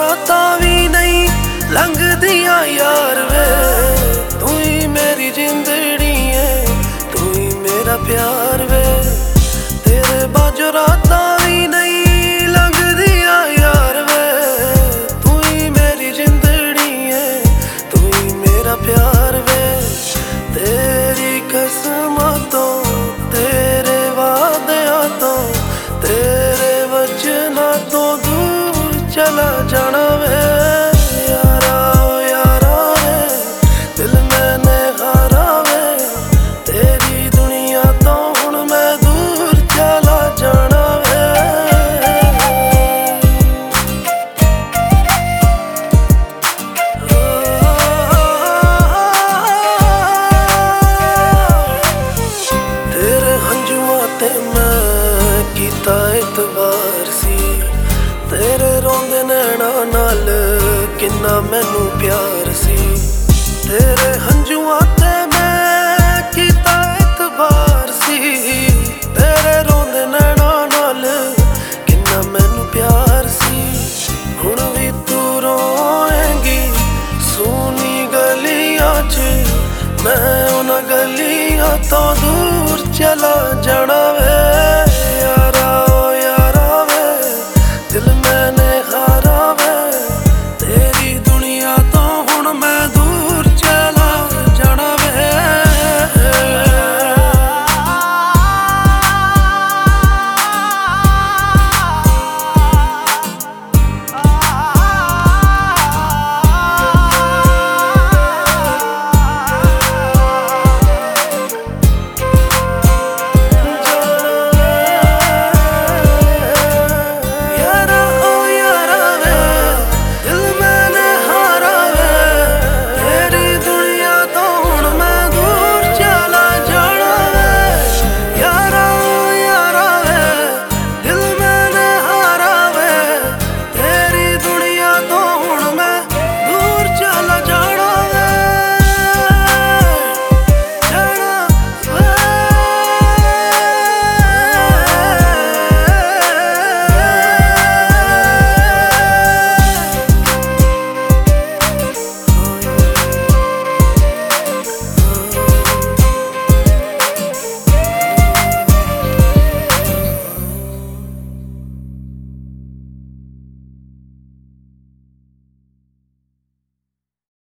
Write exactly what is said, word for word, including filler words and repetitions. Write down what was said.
रातां भी नहीं लंघदियां यार वे, तू ही मेरी जिंदड़ी है, तू ही मेरा प्यार वे। तेरे बाजो रातां भी नहीं लंघदियां यार वे, तू ही मेरी जिंदड़ी है, तू ही मेरा प्यार वे। तेरी कसमां तो तेरे वादियां तो तेरे वचनां तो दूर चला जाना वे। यारा ओ यारा वे दिल मैंने हारा वे, तेरी दुनिया तो हुण मैं दूर चला जाना वे। तेरे हंजुआं ते मैं कीता इतबार सी, तेरे रोंदे नैणां नाल किन्ना मैनू प्यार सी। तेरे हंजुआं ते मैं कीता इतबार सी, तेरे रोंदे नैणां नाल किन्ना मैनू प्यार सी। हुण भी तू रोएंगी सूनी गलियां च, मैं उन्हां गलियां तो दूर चला जाना वे।